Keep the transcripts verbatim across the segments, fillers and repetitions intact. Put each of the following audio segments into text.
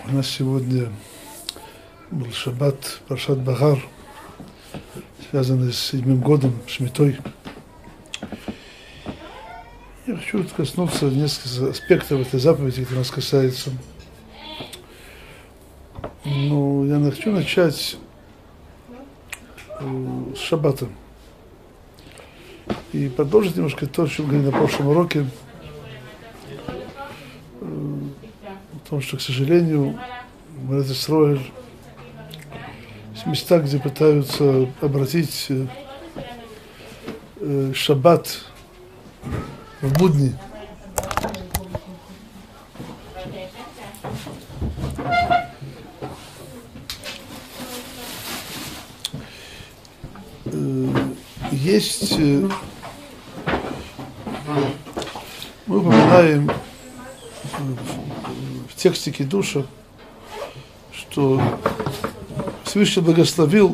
У нас сегодня был шаббат, паршат Бахар, связанный с седьмым годом, Шмитой. Я хочу коснуться нескольких аспектов этой заповеди, которые нас касается. Но я хочу начать с шаббата и продолжить немножко то, о чем мы говорили на прошлом уроке, о том, что, к сожалению, в Эрец Исроэль есть места, где пытаются обратить э, шаббат в будни. Э, есть, э, мы упоминаем в тексте Кидуша, что Всевышний благословил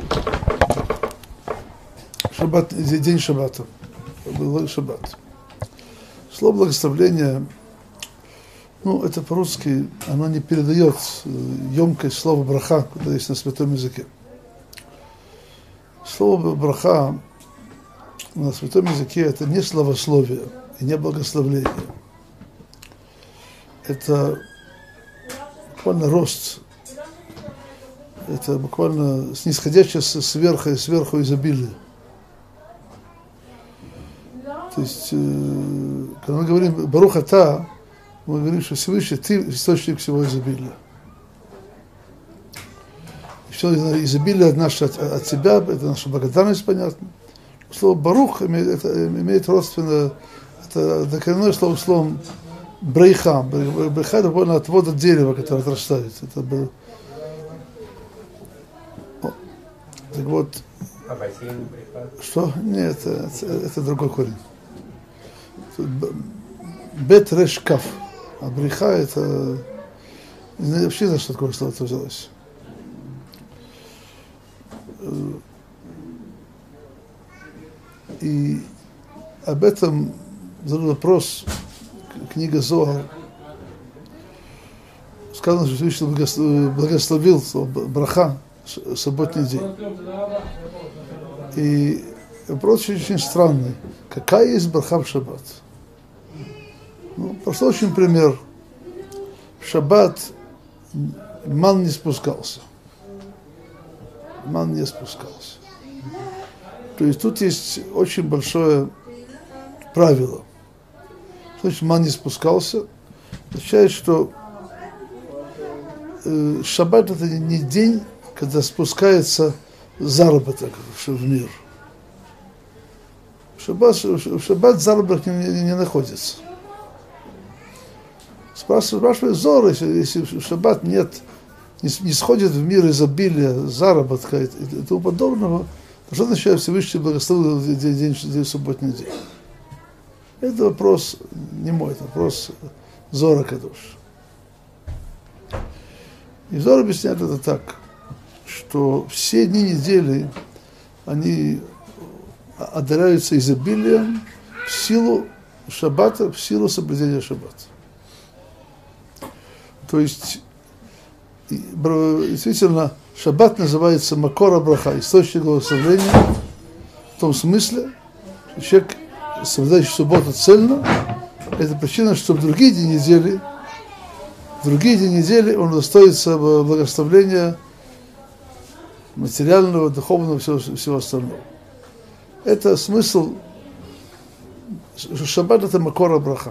шаббат, день шаббата, был шаббат. Слово благословление, ну, это по-русски, оно не передает емкость слова браха, когда есть на святом языке. Слово браха на святом языке это не славословие и не благословление. Это буквально рост, это буквально снисходящее сверху и сверху изобилие. То есть, когда мы говорим «Барух ата», мы говорим, что Всевышний, ты источник всего изобилия. Все изобилие наше от, от тебя, это наша благодарность, понятно. Слово «барух» имеет, это, имеет родственное, это докоренное слово словом брейха. Брейха это буквально отвод от дерева, которое отрастает. Это был... О, так вот. А бассейн брейха? Что? Нет, это, это, это другой корень. Бет реш каф. А брейха это... Не знаю вообще, за что такое слово взялось. И об этом задал вопрос книга Зоар. Сказано, что Всевышний благословил браха субботний день. И вопрос очень странный. Какая есть браха в шаббат? Ну, просто очень пример. В шаббат ман не спускался. Ман не спускался. То есть тут есть очень большое правило. Что значит ман не спускался? Означает, что э, шаббат это не день, когда спускается заработок в мир. В шаббат, в шаббат заработок не, не, не находится. Спрашивает Зор, если, если в шаббат нет, не, не сходит в мир изобилия, заработка и, и, и тому подобного, то что означает Всевышний благословил день, день, день, субботний день? Это вопрос не мой, это вопрос Зора Кадуш. И Зор объясняет это так, что все дни недели, они одаряются изобилием в силу шаббата, в силу соблюдения шаббата. То есть, действительно, шаббат называется макора браха, источник благословения, в том смысле, что человек, соблюдающий субботу цельно, это причина, что в другие дни недели, в другие дни недели он достоится благословения материального, духовного, всего, всего остального. Это смысл, что шаббат это макора браха.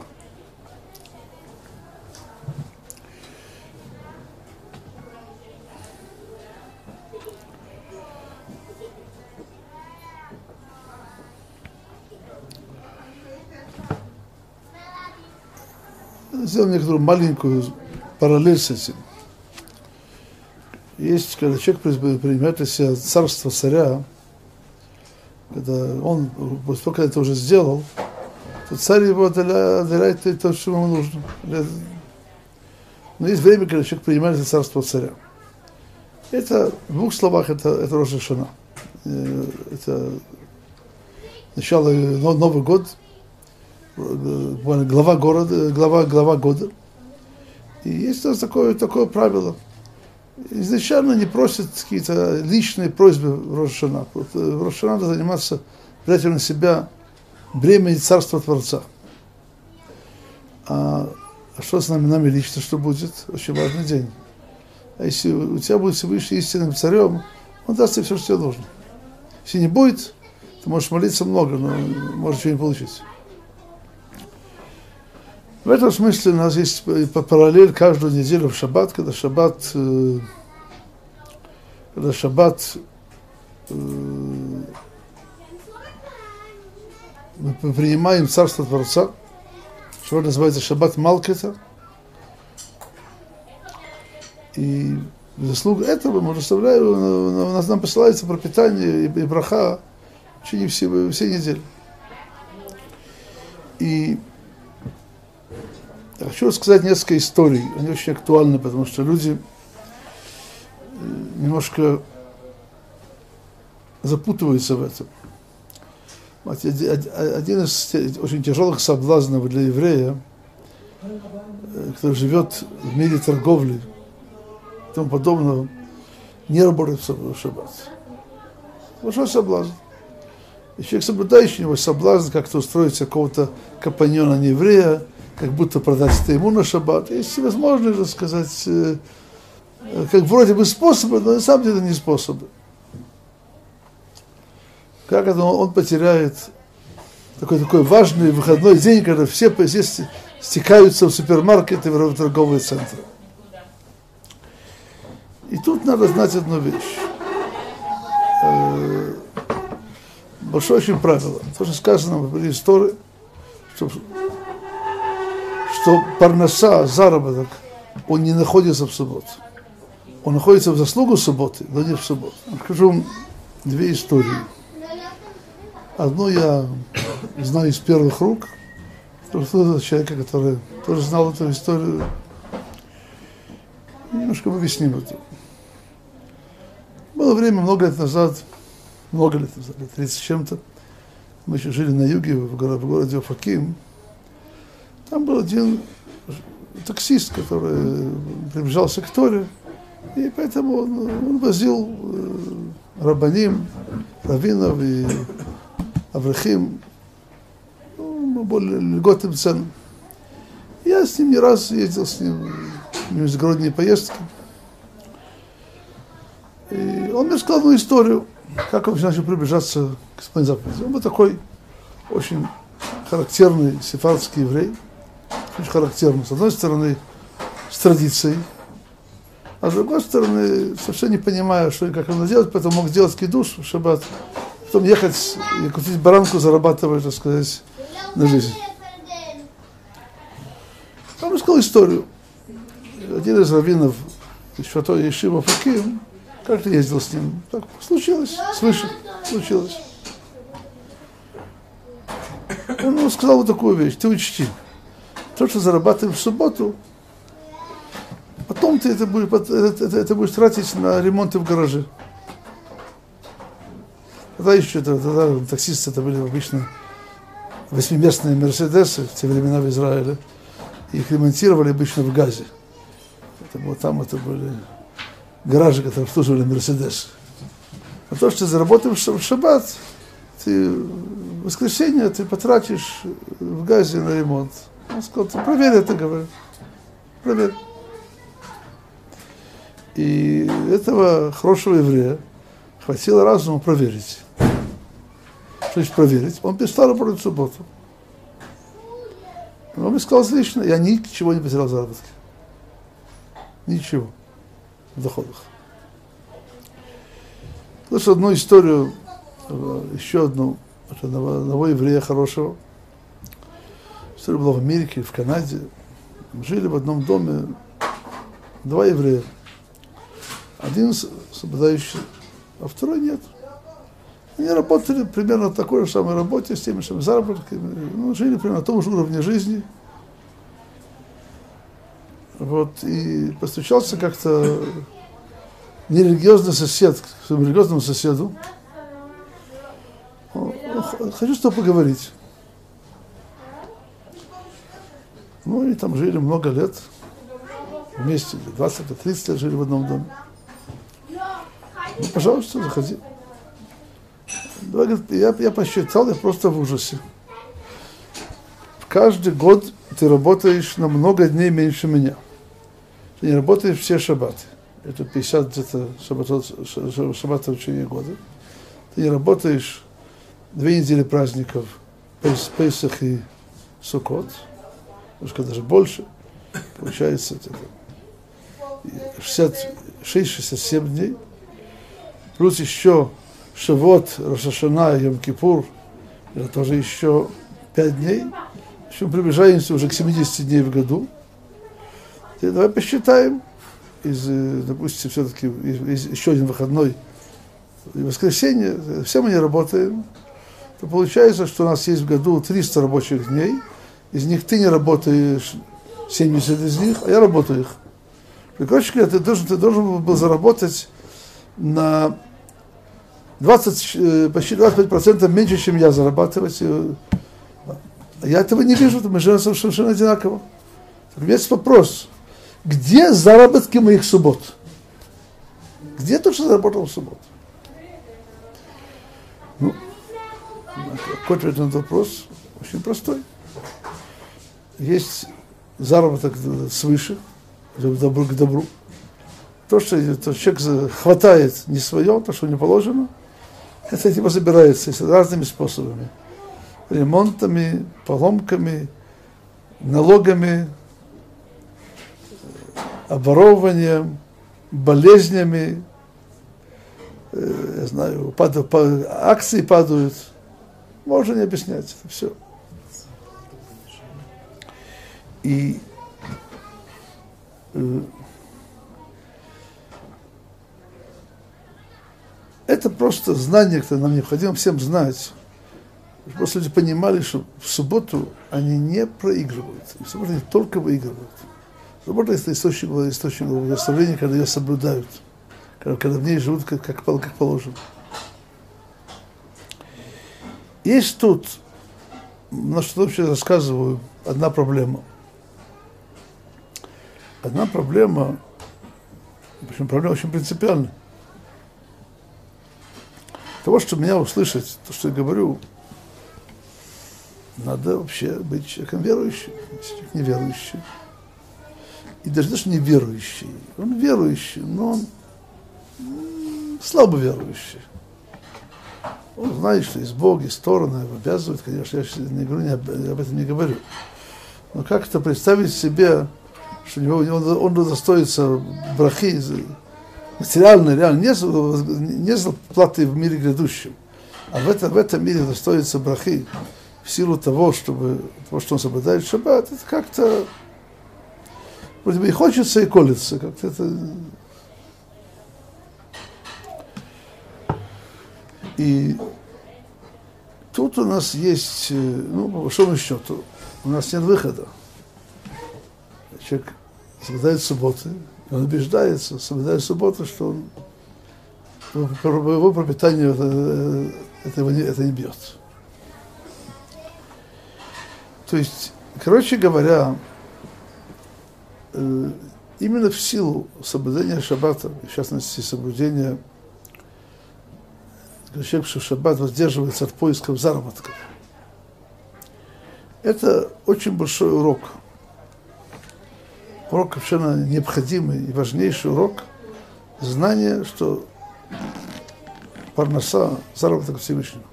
Сделаем некоторую маленькую параллель с этим. Есть, когда человек принимает на себя царство царя, когда он, после того, когда это уже сделал, то царь его отделяет то, что ему нужно. Но есть время, когда человек принимает это царство царя. Это, в двух словах, это, это Рош ха-Шана. Это начало, Новый год, глава города, глава, глава года. И есть такое, такое правило. изначально не просят какие-то личные просьбы в Рош ха-Шана. В Рош ха-Шана надо заниматься, брать на себя бремя царства Творца. А что с нами, нами лично, что будет? Очень важный день. А если у тебя будет Всевышний истинным царем, он даст тебе все, что тебе нужно. Если не будет, ты можешь молиться много, но можешь ничего не получить. В этом смысле у нас есть параллель каждую неделю в шаббат, когда шаббат, когда шаббат мы принимаем царство Творца, что называется шаббат Малкета. И в заслугу этого мы расставляем, нам посылается пропитание и браха в течение всей, всей недели. И я хочу рассказать несколько историй, они очень актуальны, потому что люди немножко запутываются в этом. Один из очень тяжелых соблазнов для еврея, который живет в мире торговли и тому подобного, не работает в шаббат. Большой соблазн. И человек соблюдающий, у него соблазн как-то устроить какого-то компаньона не еврея, как будто продать это ему на шаббат. Есть всевозможные, так сказать, как вроде бы способы, но на самом деле не способы. Как это он потеряет такой, такой важный выходной день, когда все здесь стекаются в супермаркеты, в торговые центры. И тут надо знать одну вещь. Большое очень правило. То, что сказано в истории, что, что парноса, заработок, он не находится в субботу. Он находится в заслугу субботы, но не в субботу. Расскажу вам две истории. Одну я знаю из первых рук, что человека, который тоже знал эту историю. Немножко объясним это. Было время, много лет назад, много лет назад, лет тридцать с чем-то, мы еще жили на юге, в, горо, в городе Офаким. Там был один таксист, который приближался к Торе, и поэтому он, он возил э, рабаним, раввинов и аврахим, ну, более льготным ценам. Я с ним не раз ездил с ним в междугородние поездки. И он мне сказал одну историю, как он начал приближаться к своей заповеди. Он был такой очень характерный сефардский еврей, очень характерный, с одной стороны, с традицией, а с другой стороны, совсем не понимая, что и как он делать, поэтому мог сделать кидуш в шаббат, потом ехать и купить баранку, зарабатывая, так сказать, на жизнь. Он мне сказал историю. Один из раввинов Швятой Ешива Офаким как-то ездил с ним. Так случилось, слышит, случилось. Он ему сказал вот такую вещь: ты учти, то, что зарабатываешь в субботу, потом ты это будешь, это, это, это будешь тратить на ремонты в гараже. Тогда еще, тогда таксисты это были обычно восьмиместные мерседесы в те времена в Израиле. Их ремонтировали обычно в Газе. Это было, там это были гаражи, которые обслуживали мерседесы. А то, что ты заработаешь в шаббат, ты в воскресенье ты потратишь в Газе на ремонт. Он сказал: проверь это, говорит. Проверь. И этого хорошего еврея хватило разума проверить. Что значит проверить? Он перестал работать в субботу. Он мне сказал лично: я ничего не потерял в заработке. Ничего. В доходах. Слышал одну историю, еще одну, одного, одного еврея хорошего. История была в Америке, в Канаде. Жили в одном доме два еврея. Один соблюдающий, а второй нет. Они работали примерно на такой же самой работе, с теми же заработками, ну, жили примерно на том же уровне жизни. Вот, и постучался как-то нерелигиозный сосед к своему религиозному соседу. Хочу с тобой поговорить. Ну, и там жили много лет, вместе, двадцать-тридцать лет жили в одном доме. Ну, пожалуйста, заходи. Давай, говорит, я, я посчитал, я просто в ужасе. Каждый год ты работаешь на много дней меньше меня. Ты не работаешь все шаббаты. Это пятьдесят где-то шаббатов, шаббатов в течение года. Ты не работаешь две недели праздников, Песах и Суккот, немножко даже больше, получается шестьдесят шесть — шестьдесят семь дней, плюс еще Шавот, Рош ха-Шана, Йом-Кипур, это тоже еще пять дней. В общем, приближаемся уже к семидесяти дней в году. И давай посчитаем, из, допустим, все-таки из, еще один выходной, воскресенье, все мы не работаем, то получается, что у нас есть в году триста рабочих дней, из них ты не работаешь семьдесят из них, а я работаю их. Короче говоря, ты должен, ты должен был заработать на двадцать, почти двадцать пять процентов меньше, чем я зарабатывать. Я этого не вижу, мы живем совершенно одинаково. Есть вопрос, где заработки моих суббот? Где то, что заработал в субботу? Ну, ответ на этот вопрос очень простой. Есть заработок свыше, к добру, к добру. То, что то, человек хватает не свое, то, что не положено, это от него забирается разными способами. Ремонтами, поломками, налогами, обворовыванием, болезнями, э, я знаю, падают, падают, акции падают. Можно не объяснять, это все. И э, это просто знание, которое нам необходимо всем знать. Просто люди понимали, что в субботу они не проигрывают. В субботу они только выигрывают. Суббота – это источник, источник благословения, когда ее соблюдают, когда, когда в ней живут как, как, как положено. Есть тут, на что я вообще рассказываю, одна проблема. Одна проблема, в общем, проблема очень принципиальная. Того, что меня услышать, то, что я говорю, надо вообще быть человеком верующим, человек неверующий. И даже даже не верующий. Он верующий, но он слабо верующий. Он знает, что есть Бог, есть Тора, его обязывает, конечно, я не говорю, не об, об этом не говорю. Но как-то представить себе, что у него, он, он удостоится брахи, материальной, реально, не, не заплаты в мире грядущем, а в, это, в этом мире удостоится брахи в силу того, чтобы, того, что он соблюдает шаббат, это как-то вроде бы и хочется, и колется, как-то это... И тут у нас есть, ну, по большому счету, у нас нет выхода. Человек соблюдает субботы, и он убеждается, соблюдая субботу, что он, его пропитание это, это, его не, это не бьет. То есть, короче говоря, именно в силу соблюдения шаббата, в частности, соблюдения, человек, что шаббат воздерживается от поисков заработков, это очень большой урок. Урок совершенно необходимый и важнейший урок знания, что парноса, заработок Всевышнего.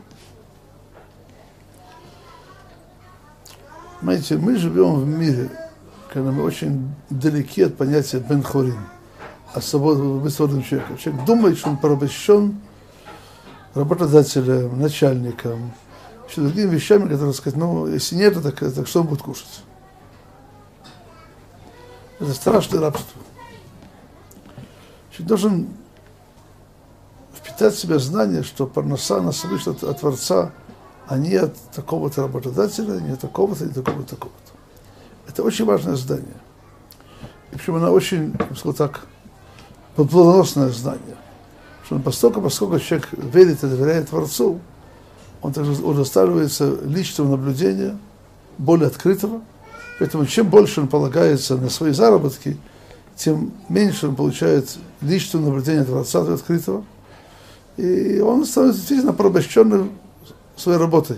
Знаете, мы живем в мире, когда мы очень далеки от понятия бен-хорин, от свободного человека. Человек думает, что он порабощен работодателем, начальником, еще другими вещами, которые сказать, ну, если нет, так, так что он будет кушать? Это страшное рабство. Человек должен впитать в себя знание, что парноса нас вышла от, от Творца, а не от такого-то работодателя, не от такого-то, не от такого-то, такого-то. Это очень важное знание. И причем оно очень, я бы сказал так, плодоносное знание. Что поскольку, поскольку человек верит и доверяет Творцу, он также удостаивается личного наблюдения, более открытого. Поэтому чем больше он полагается на свои заработки, тем меньше он получает личного наблюдения Творца открытого. И он становится действительно порабощенным своей работой.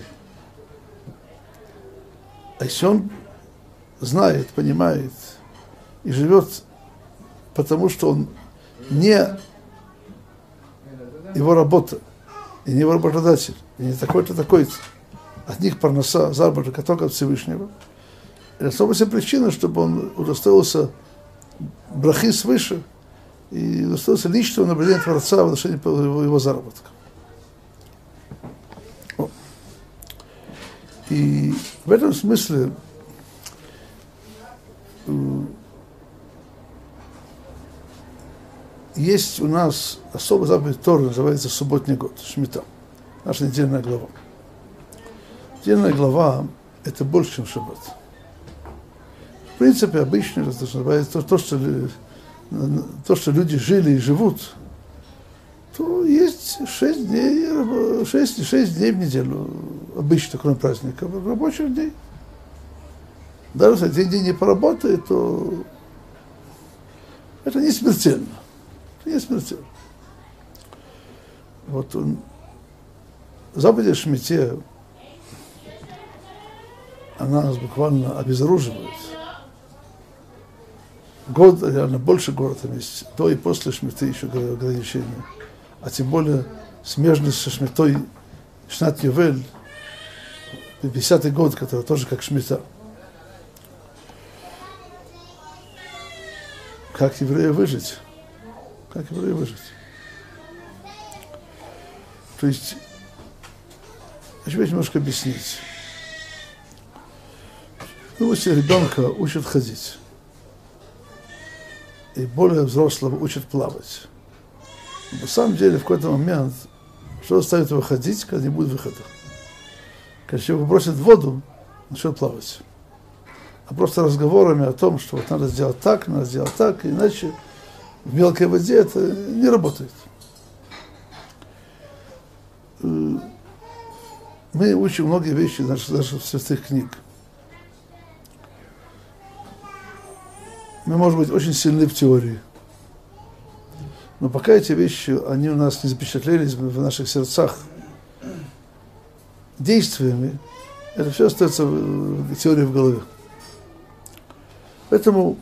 А если он знает, понимает и живет потому, что он не его работа, и не его работодатель, и не такой-то, такой-то, от них парноса, заработок, а только от Всевышнего. Это особая причина, чтобы он удостоился брахи свыше и удостоился личного наблюдения Творца в отношении его, его заработка. О. И в этом смысле есть у нас особый заповедь Торы, называется субботний год, Шмита, наша недельная глава. Недельная глава – это больше, чем шаббат. В принципе, обычно это называется то, что, то, что люди жили и живут, то есть шесть дней, шесть, шесть дней в неделю, обычно, кроме праздников, рабочих дней. Даже если один день не поработает, то это не смертельно. Это не смертельно. Вот он, заповедь о Шмите, она нас буквально обезоруживает. Год, реально больше года там есть, до и после Шмиты еще ограничения. А тем более смежность со Шмитой Шнат Ювель, пятидесятый год, который тоже как Шмита. Как еврею выжить? Как еврею выжить? То есть, я хочу немножко объяснить. Ну, если ребенка учат ходить, и более взрослого учат плавать, на самом деле, в какой-то момент, что заставит его ходить, когда не будет выхода? Когда человек бросит в воду, начнет плавать. А просто разговорами о том, что вот надо сделать так, надо сделать так, иначе в мелкой воде это не работает. Мы учим многие вещи даже, даже в святых книг. Мы, может быть, очень сильны в теории. Но пока эти вещи, они у нас не запечатлелись в наших сердцах действиями, это все остается в теории в голове. Поэтому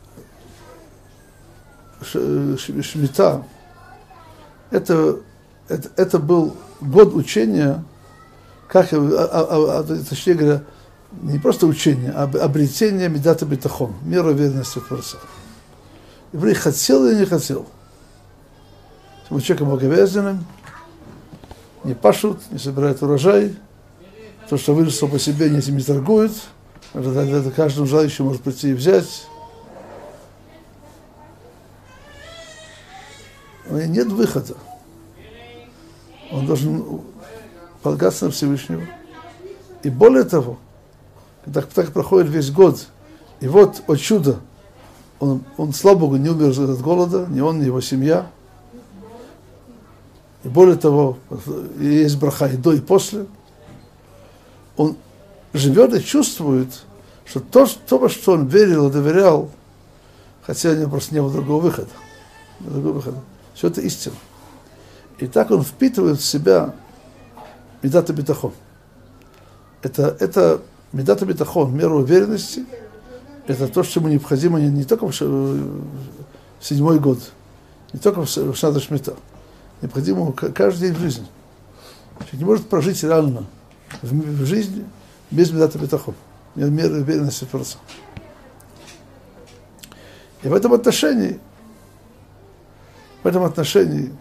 Шмита это, это, это был год учения, как, а, а, а, точнее говоря, не просто учение, а обретение медата битахон, мира уверенности в Творца. Еврей хотел или не хотел. Был человеком благовязанным, не пашут, не собирают урожай, то, что выросло по себе, не этим не торгуют, это, это каждому желающему может прийти и взять. У него нет выхода. Он должен полагаться на Всевышнего. И более того, когда так проходит весь год, и вот, о чудо, он, он, слава Богу, не умер от голода, ни он, ни его семья. И более того, есть браха и до, и после. Он живет и чувствует, что то, то, во что он верил и доверял, хотя у него просто не было другого выхода. Другого выхода. Все это истина. И так он впитывает в себя медата битахон. Это, это медата битахон, мера уверенности, это то, что ему необходимо не, не только в, в седьмой год, не только в, в Шнат Шмита. Необходимо ему каждый день в жизни. Человек не может прожить реально в, в жизни без медата битахон, меры уверенности в Творца. И в этом отношении, в этом отношении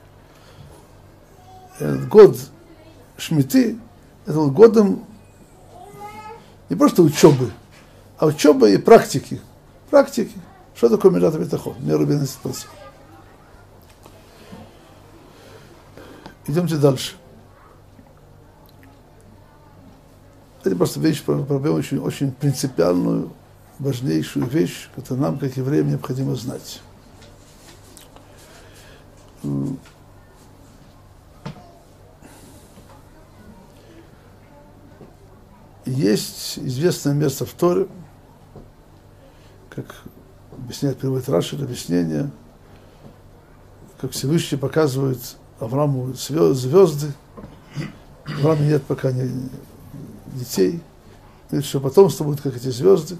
этот год Шмиты, это был годом не просто учебы, а учебы и практики. Практики. Что такое медата битахон, мера уверенности в Творца? Идемте дальше. Это просто вещь, проблема очень, очень принципиальную, важнейшую вещь, которую нам, как евреям, необходимо знать. Есть известное место в Торе, как объясняет, приводит Раши, объяснение, как Всевышний показывает Аврааму звезды. Аврааму нет пока ни детей. Говорит, что потомство будет, как эти звезды.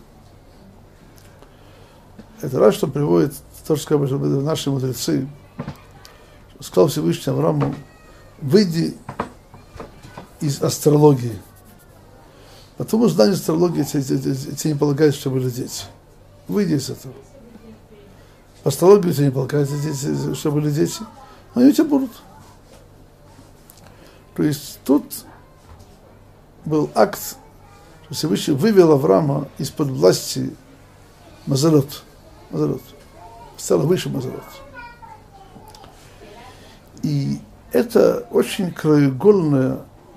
Это раз, что приводит, то, что сказали наши мудрецы, сказал Всевышний Аврааму: выйди из астрологии. Потому что знание астрологии тебе не полагает, что были дети. Выйди из этого. По астрологии тебе не полагает, что были дети, но они у тебя будут. То есть тут был акт, что Всевышний вывел Авраама из-под власти Мазалот. Мазалот. Стало выше Мазалот. И это очень краеугольное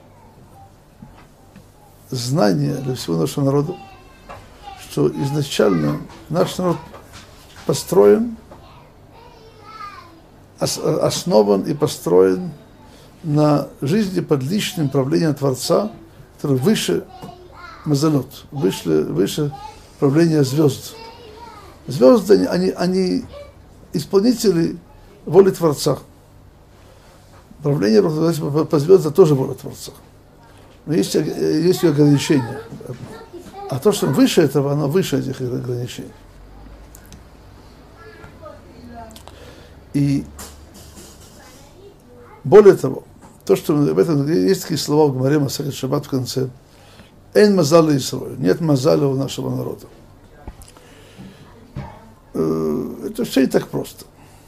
знание для всего нашего народа, что изначально наш народ построен, основан и построен на жизни под личным правлением Творца, который выше Мазалот, выше, выше правления звезд. Звезды, они, они исполнители воли Творца. Правление по звездам тоже воля Творца. Но есть, есть ограничения. А то, что выше этого, оно выше этих ограничений. И более того, то, что об этом есть такие слова в Гемаре Масехет Шаббат в конце: «Эйн мазал ле-Исроэль», нет мазаля у нашего народа. Это все не так просто.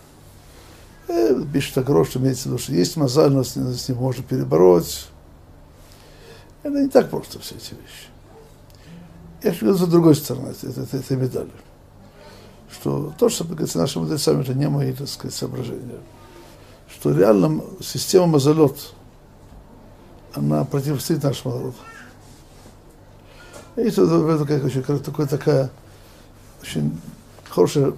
Пишет Агрош, что имеется в виду, что есть мазаль, но с ним можно перебороть. Это не так просто, все эти вещи. Я хочу говорить с другой стороны этой, этой, этой медали. Что то, что говорится нашими мудрецами, это не мои, так сказать, соображения. Что реально система Мазалот, она противостоит нашему народу. И это, это как, очень, как такая, такая очень хорошая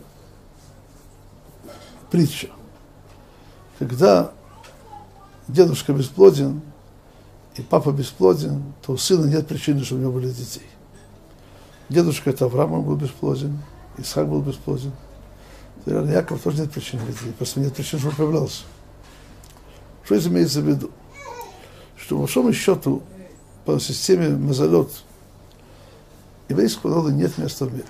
притча. Когда дедушка бесплоден и папа бесплоден, то у сына нет причины, чтобы у него были детей. Дедушка это Авраам был бесплоден, Исхак был бесплоден. Реально, Яков тоже нет причин для детей, просто нет причин, чтобы появлялся. Что это имеется в виду? Что по большому счету по системе Мазалот еврейского народа нет места в мире.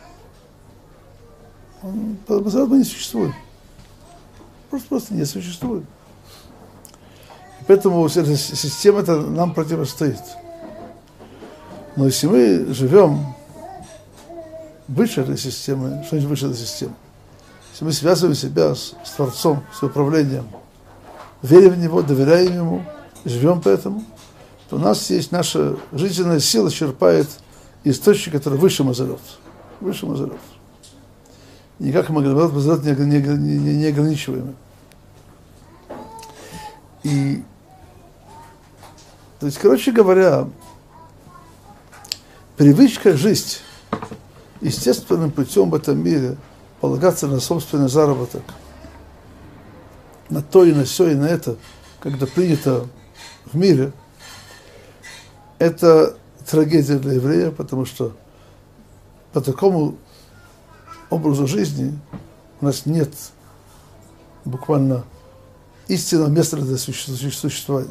Он, по Мазалот не существует. Просто, просто не существует. И поэтому эта система -то нам противостоит. Но если мы живем выше этой системы, что-нибудь выше этой системы, если мы связываем себя с, с Творцом, с управлением, верим в Него, доверяем Ему, живем по этому, то у нас есть наша жизненная сила, черпает источник, который выше Мазалот. Выше Мазалот. Никак Мазалот, Мазалот не, не, не, не ограничиваемый. И, то есть, короче говоря, привычка жить естественным путем в этом мире, полагаться на собственный заработок, на то и на сё, и на это, когда принято в мире, это трагедия для еврея, потому что по такому образу жизни у нас нет буквально истинного места для существования.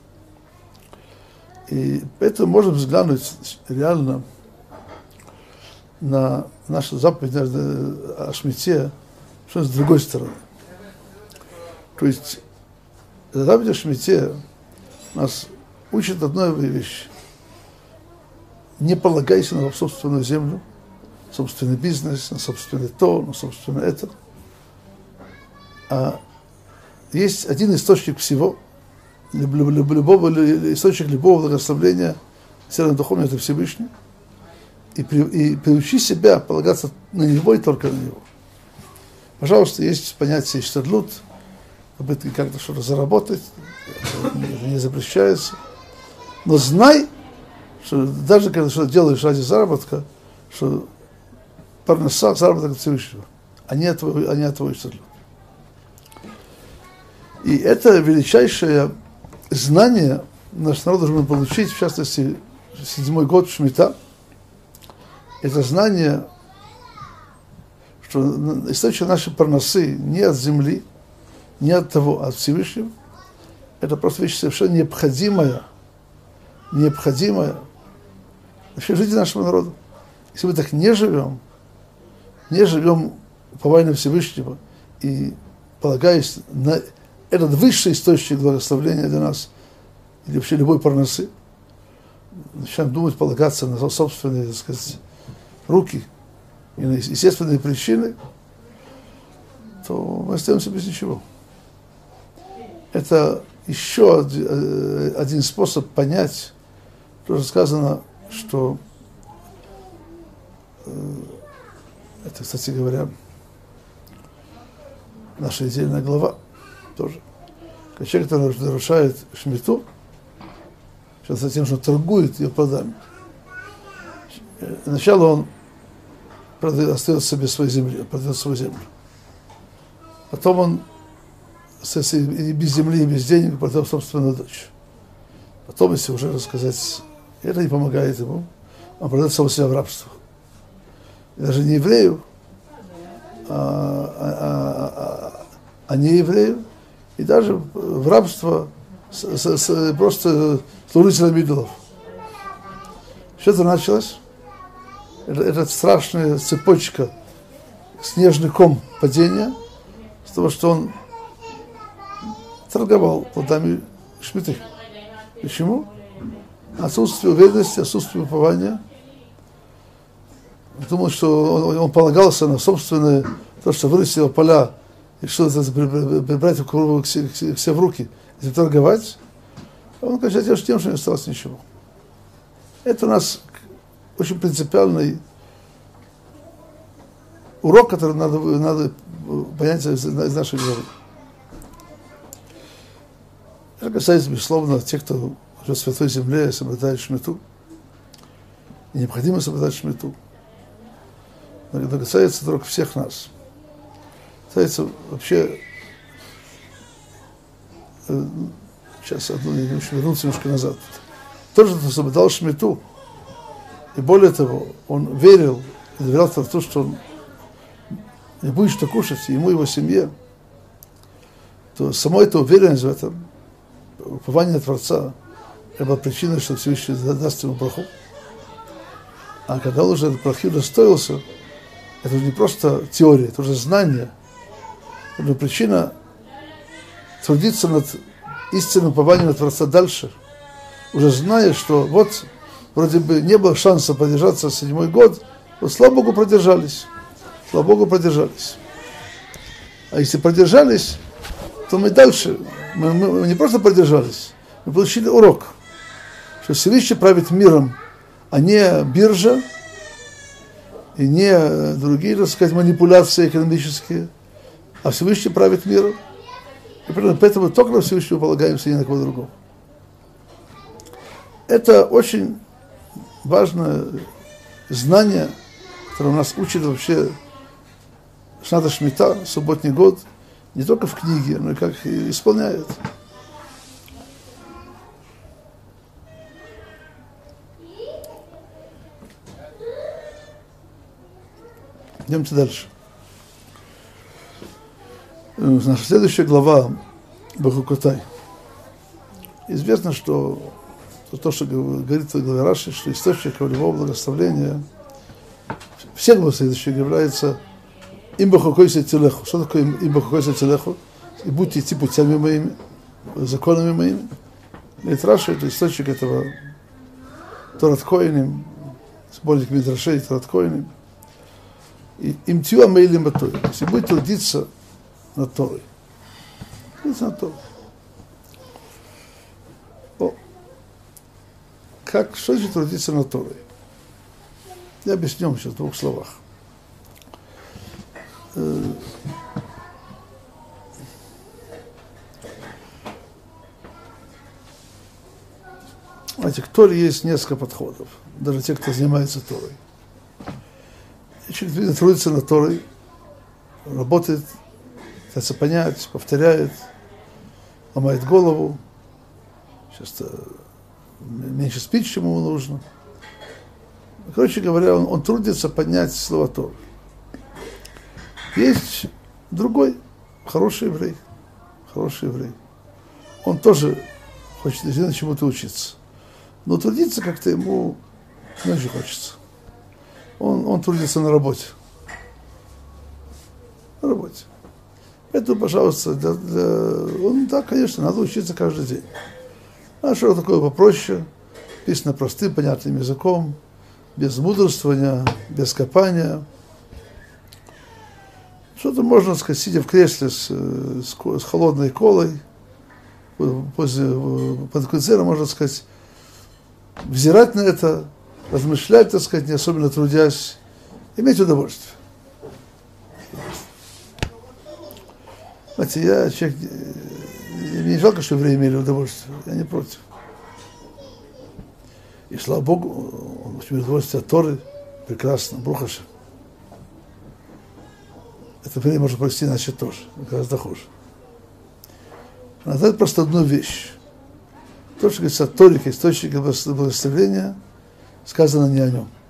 И поэтому можно взглянуть реально на нашу заповедь о Шмите, что с другой стороны. То есть заповедь о Шмите нас учит одной вещи: не полагайся на собственную землю, собственный бизнес, на собственное то, на собственное это. А есть один источник всего, любого, источник любого благословения, сильно духовного, это Всевышний. И, при, и приучи себя полагаться на Него и только на Него. Пожалуйста, есть понятие штадлут, попытки как-то что-то заработать, это не запрещается. Но знай, что даже когда что-то делаешь ради заработка, что парноса, заработок от Всевышнего, а не от твоего, а не от твоего штадлут. И это величайшее знание наш народ должен получить, в частности, седьмой год Шмита. Это знание, что источник нашей парносы не от земли, не от того, а от Всевышнего. это просто вещь совершенно необходимая, необходимая вообще жизни нашего народа. Если мы так не живем, не живем уповая на Всевышнего и полагаясь на этот высший источник благословения для нас, или вообще любой парносы, начинаем думать, полагаться на собственные, так сказать, руки и на естественные причины, то мы остаемся без ничего. Это еще один способ понять, тоже сказано, что это, кстати говоря, наша отдельная глава тоже. Когда человек, который нарушает шмиту, сейчас за тем, что торгует ее плодами, сначала он продает, остается без своей земли, продает свою землю. Потом он и без земли, и без денег продает собственную дочь. Потом, если уже рассказать, это не помогает ему, он продает самого себя в рабство. И даже не еврею, а, а, а, а не еврею, и даже в рабство с, с, с, просто служителям идолов. Что это началось? Это, это страшная цепочка, снежный ком падения, с того, что он торговал плодами шмиты. Почему? Отсутствие уверенности, отсутствие упования. Думал, что он, он полагался на собственное, то, что вырастило поля, и что-то прибрать к себе в руки, и торговать. Он кончается тем, что не осталось ничего. Это у нас очень принципиальный урок, который надо, надо понять из, из нашей головы. Это касается, безусловно, тех, кто живет в Святой Земле, соблюдает шмиту. И необходимо соблюдать шмиту. Но это касается только всех нас. Касается вообще... Сейчас одну, я еще вернуться немножко назад. Тот же, кто соблюдал шмиту, и более того, он верил и доверял в то, что он не будет что кушать, и ему, и его семье, то сама эта уверенность в этом, упование Творца, это была причина, что Всевышний даст ему браху. А когда он уже этот брахи достоился, это уже не просто теория, это уже знание. Это причина трудиться над истинным упованием Творца дальше, уже зная, что вот вроде бы не было шанса продержаться седьмой год, но, слава Богу, продержались. Слава Богу, продержались. А если продержались, то мы дальше, мы, мы не просто продержались, мы получили урок, что Всевышний правит миром, а не биржа, и не другие, так сказать, манипуляции экономические, а Всевышний правит миром. И поэтому только на Всевышнего полагаемся, и ни на кого другого. Это очень важное знание, которое у нас учит вообще Шната Шмита, субботний год, не только в книге, но и как и исполняет. Идемте дальше. Наша следующая глава Бахукотай. Известно, что то, что говорит в главе Раши, что источником любого благословения все благословения является им бахукойся телеху. Что такое им бахукойся телеху? И будьте идти путями моими, законами моими. Говорит Раши, это источник этого Торат Коиним, сборник Мидрашей Торат Коиним. И им тюа мейлим батой. Если будет трудиться над Торой. Трудиться над Торой. О, как, что значит трудиться над Торой? Я объясню сейчас в двух словах. Знаете, к Торе есть несколько подходов. Даже те, кто занимается Торой. И человек трудится над Торой, работает, пытается понять, повторяет, ломает голову, часто меньше спит, чем ему нужно. Короче говоря, он, он трудится поднять слово Торы. Есть другой, хороший еврей, хороший еврей. он тоже хочет действительно чему-то учиться. Но трудиться как-то ему не очень хочется. Он, он трудится на работе. На работе. Поэтому, пожалуйста, для, для... он, да, конечно, надо учиться каждый день. А что такое попроще, писано простым, понятным языком, без мудрствования, без копания. Что-то можно сказать, сидя в кресле с, с, с холодной колой, после, под куцером, можно сказать, взирать на это, размышлять, так сказать, не особенно трудясь, иметь удовольствие. Знаете, я человек, мне не жалко, что евреи имели удовольствие, я не против. И слава Богу, он получил удовольствие от Торы, прекрасно, Брух Ашем. Это время можно провести иначе тоже, гораздо хуже. Но это просто одну вещь. То, что говорится о Торе, как источнике благословения, сказано не о нем.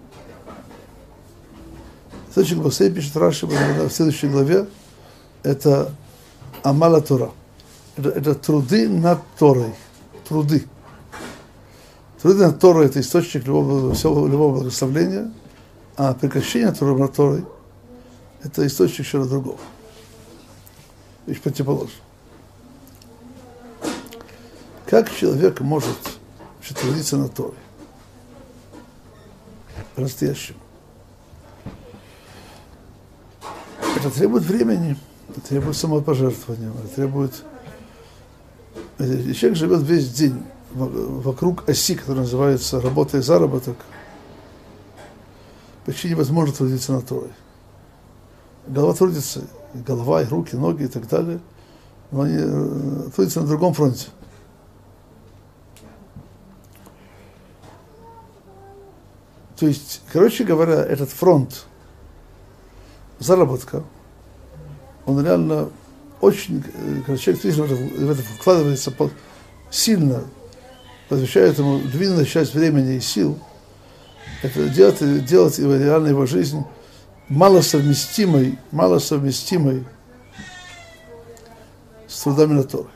Источник благословения, пишет Раши в следующей главе, это Амала Тора. Это, это труды над Торой. Труды. Труды над Торой – это источник любого, всего, любого благословения, а прекращение Торы над Торой – это источник чего-то другого. Вещь противоположная. Как человек может трудиться над Торой? По-настоящему. Это требует времени, это требует самопожертвования, это требует... Человек живет весь день вокруг оси, которая называется работа и заработок. Почти невозможно трудиться над Торой. Голова трудится, и голова, и руки, и ноги и так далее, но они трудятся на другом фронте. То есть, короче говоря, этот фронт заработка, он реально очень, когда человек в это вкладывается сильно, посвящает ему длинную часть времени и сил, это делать, делать его, реально его жизнь малосовместимой, малосовместимой с трудами на Торе.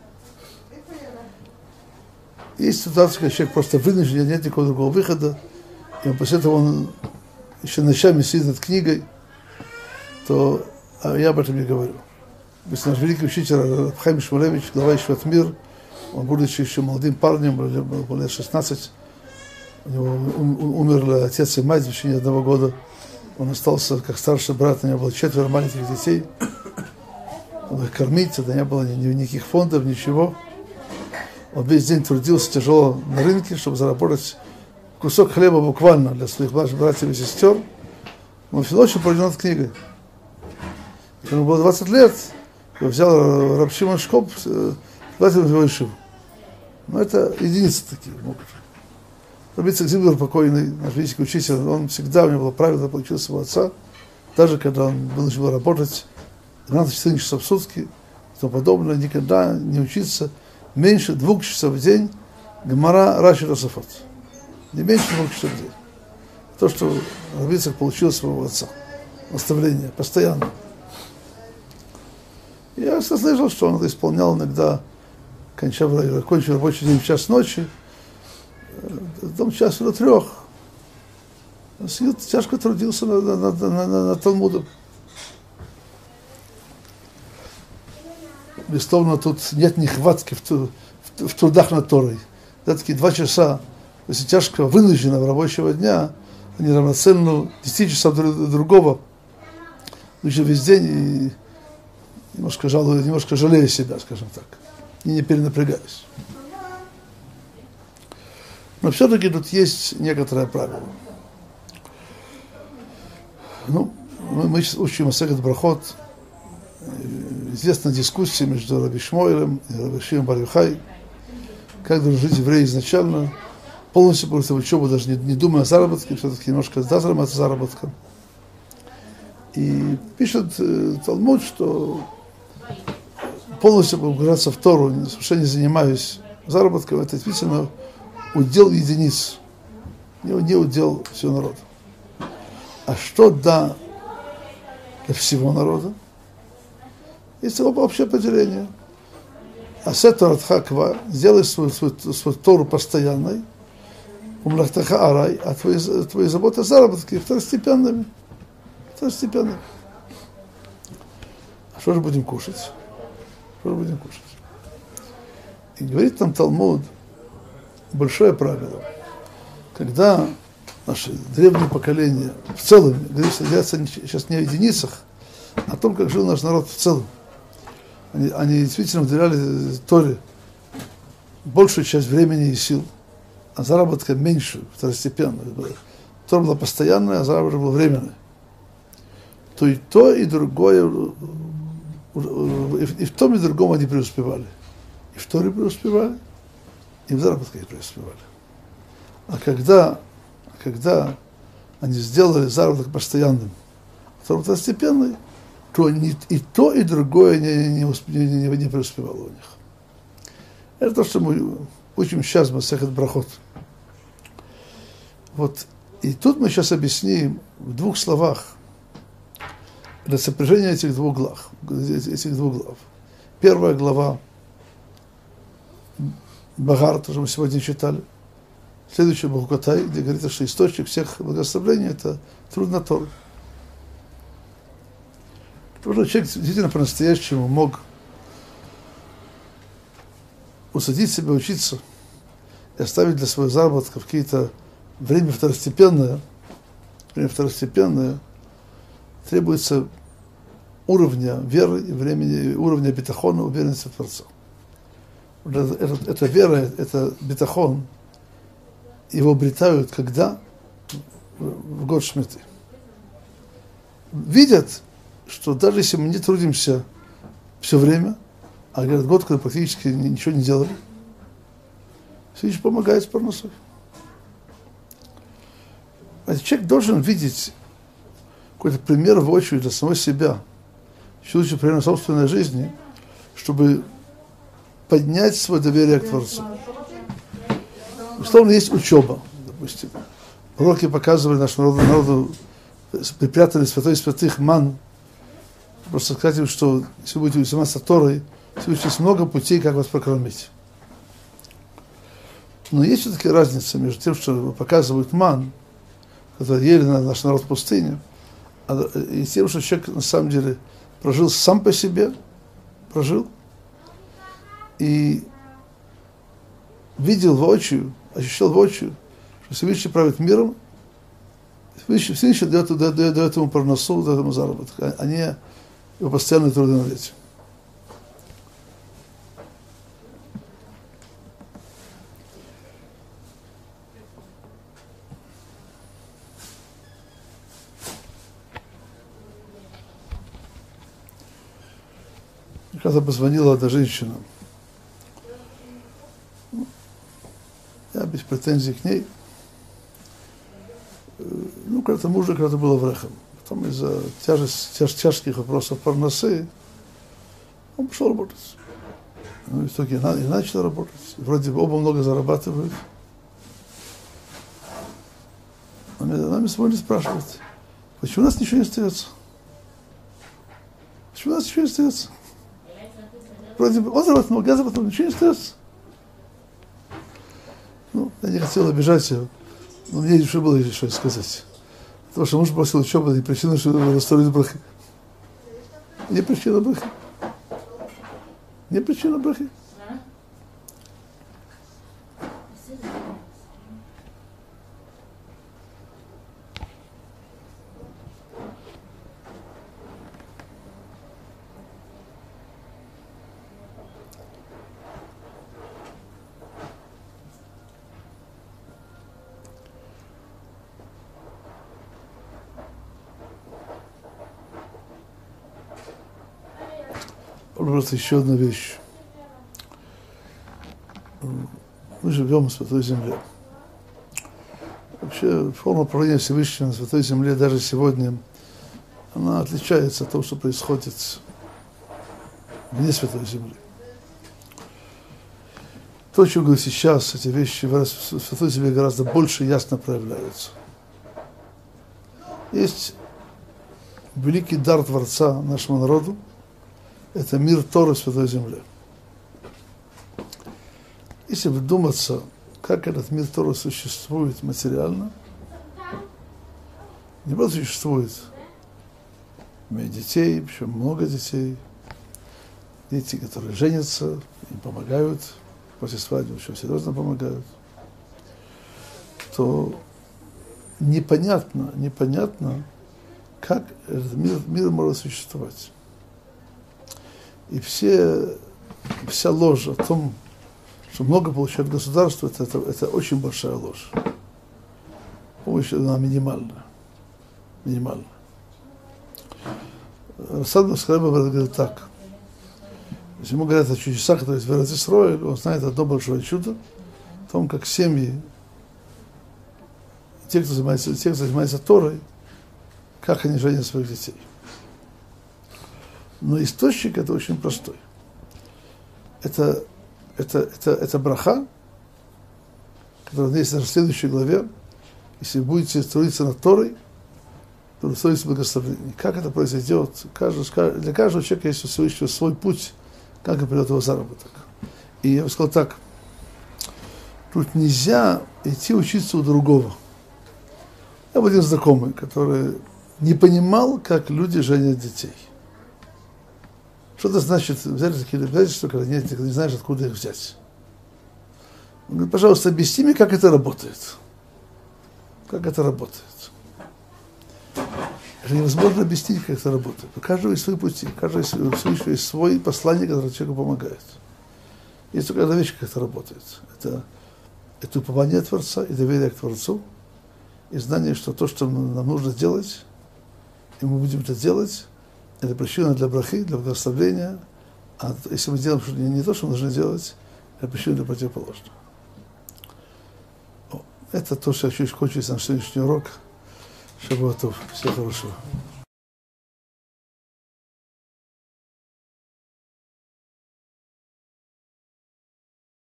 Есть ситуация, когда человек просто вынужден, нет никакого другого выхода, и после этого он еще ночами сидит над книгой, то а я об этом не говорю. Если наш великий учитель Хаим Шмулевич, глава Ешиват Мир, он, будучи еще молодым парнем, был лет шестнадцать, у него умерли отец и мать в течение одного года, он остался как старший брат, у него было четверо маленьких детей, он их кормить, тогда не было ни, никаких фондов, ничего. Он весь день трудился тяжело на рынке, чтобы заработать кусок хлеба буквально для своих младших братьев и сестер. Он всю ночь провел над книгой. Ему было двадцать лет, я взял Рав Шимон Шкоп, платил его ешиву. Но это единицы такие. Рав Ицхак Зильбер, покойный, наш великий учитель, он всегда, у него было правило, получил своего отца, даже когда он вынужден был работать двенадцать-четырнадцать часов в сутки и тому подобное, никогда не учиться меньше двух часов в день Гемара, Раши, Тосафот. Не меньше двух часов в день. То, что Рав Ицхак получил своего отца. Наставление, постоянно. Я слышал, что он это исполнял иногда, кончал рабочий день в час ночи, потом час до трех. Он сидел, тяжко трудился на, на, на, на, на, на Талмудом. Безусловно, тут нет нехватки в, в, в трудах над Торой. Да, такие два часа, если тяжко вынужденного рабочего дня, они равноценны десяти часам другого, еще весь день и немножко жалую, немножко жалею себя, скажем так, и не перенапрягаюсь. Но все-таки тут есть некоторое правило. Ну, мы, мы сейчас учим Масехет Брахот, известна дискуссия между Раби Шмуэлем и Раби Шимон бар Йохай, как должен жить еврей изначально, полностью после учебы, даже не, не думая о заработке, все-таки немножко да, заниматься заработком. И пишет э, Талмуд, что полностью погружаться в Тору, совершенно не занимаюсь заработком, это действительно удел единиц, не, не удел всего народа. А что да для всего народа? Есть оба общее определение. Асетуратха ква, сделай свою, свою, свою Тору постоянной, умлахтаха арай, а твои, твои заботы заработки второстепенными. Второстепенными. А что же будем кушать? Что же будем кушать? И говорит нам Талмуд большое правило. Когда наше древнее поколение в целом, говорится сейчас не о единицах, а о том, как жил наш народ в целом. Они, они действительно уделяли Торе большую часть времени и сил, а заработка меньшую, второстепенную. Тора была постоянная, а заработок был временный. То и то, и другое, и в том, и в другом они преуспевали. И в Торе преуспевали, и в заработке преуспевали. А когда, когда они сделали заработок постоянным, Тора второстепенный, то ни, и то, и другое не, не, не, не, не преуспевало у них. Это то, что мы учим сейчас в Масехет Брахот. Вот. И тут мы сейчас объясним в двух словах это сопряжение этих двух глав. Этих двух глав. Первая глава Багар, то, что мы сегодня читали. Следующая Бахукатай, где говорится, что источник всех благословений – это труд на Тору. Потому что человек действительно по-настоящему мог усадить себя, учиться и оставить для своего заработка какие-то время второстепенное, время второстепенное, требуется уровня веры и времени, уровня бетахона, уверенности в Творца. Это, это вера, это бетахон, его обретают когда? В год Шмиты. Видят, что даже если мы не трудимся все время, а говорят, год, когда практически ничего не делали, Всевышний помогает с парносой. А человек должен видеть какой-то пример в очередь для самого себя, еще лучше пример собственной жизни, чтобы поднять свое доверие к Творцу. Условно, есть учеба, допустим. Пророки показывали нашему народу, народу припрятали святой святых ман. Просто сказать им, что если вы будете заниматься Торой, есть много путей, как вас прокормить. Но есть все-таки разница между тем, что показывают ман, который ели наш народ в пустыне, и тем, что человек на самом деле прожил сам по себе, прожил, и видел воочию, ощущал воочию, что Всевышний правит миром, Всевышний дает, дает, дает, дает ему парносу, дает ему заработок, а не его постоянные труды над этим. Когда позвонила одна женщина, я без претензий к ней, ну, когда-то мужа, когда-то было врахом. Потом из-за тяжесть, тяж, тяжких вопросов парносы он пошел работать. Ну, и в итоге и начал работать. Вроде бы оба много зарабатывают. Она меня сегодня спрашивает, почему у нас ничего не остается? Почему у нас ничего не остается? Вроде бы он зарабатывает много, я зарабатываю, ничего не остается. Ну, я не хотел обижать его, но мне еще было что сказать. Потому что муж бросил учебу, не причина, что его расстроили брахи. Не причина брахи. Не причина брахи. Просто еще одна вещь. Мы живем в Святой Земле. Вообще форма правления Всевышнего на Святой Земле даже сегодня, она отличается от того, что происходит вне Святой Земли. То, что говорю сейчас, эти вещи в Святой Земле гораздо больше ясно проявляются. Есть великий дар Творца нашему народу, это мир Торы в Святой Земле. если вдуматься, как этот мир Торы существует материально, не просто существует, имеют детей, причем много детей, дети, которые женятся, им помогают, после свадьбы очень серьезно помогают, то непонятно, непонятно, как этот мир, мир может существовать. И все, вся ложь о том, что много получает государство, это, это, это очень большая ложь. Помощь она минимальная. Минимальная. Рассад Басхареба говорит так. Если ему говорят о чудесах, которые есть в Эрец Исроэль, он знает одно большое чудо, о том, как семьи, те, кто занимается, те, кто занимается Торой, как они женят своих детей. Но источник это очень простой. Это, это, это, это браха, которая есть в следующей главе. Если вы будете трудиться над Торой, то устроится благословение. Как это произойдет? Каждый, для каждого человека есть у Всевышнего свой путь, как он придет его заработок. И я бы сказал так, тут нельзя идти учиться у другого. Я был один знакомый, который не понимал, как люди женят детей. Что это значит взять такие обязательства, когда нет, когда не знаешь, откуда их взять. Он говорит, пожалуйста, объясни мне, как это работает. Как это работает. Это невозможно объяснить, как это работает. У каждого есть свои пути, у каждого есть, есть свой посланник, который человеку помогает. Есть только одна вещь, как это работает. Это, это упование Творца и доверие к Творцу, и знание, что то, что нам нужно делать, и мы будем это делать, это причина для брахи, для благословения. А если мы делаем не, не то, что мы должны делать, это причина для противоположного. Это то, что я хочу кончить наш сегодняшний урок. Шаббат. Всего хорошего.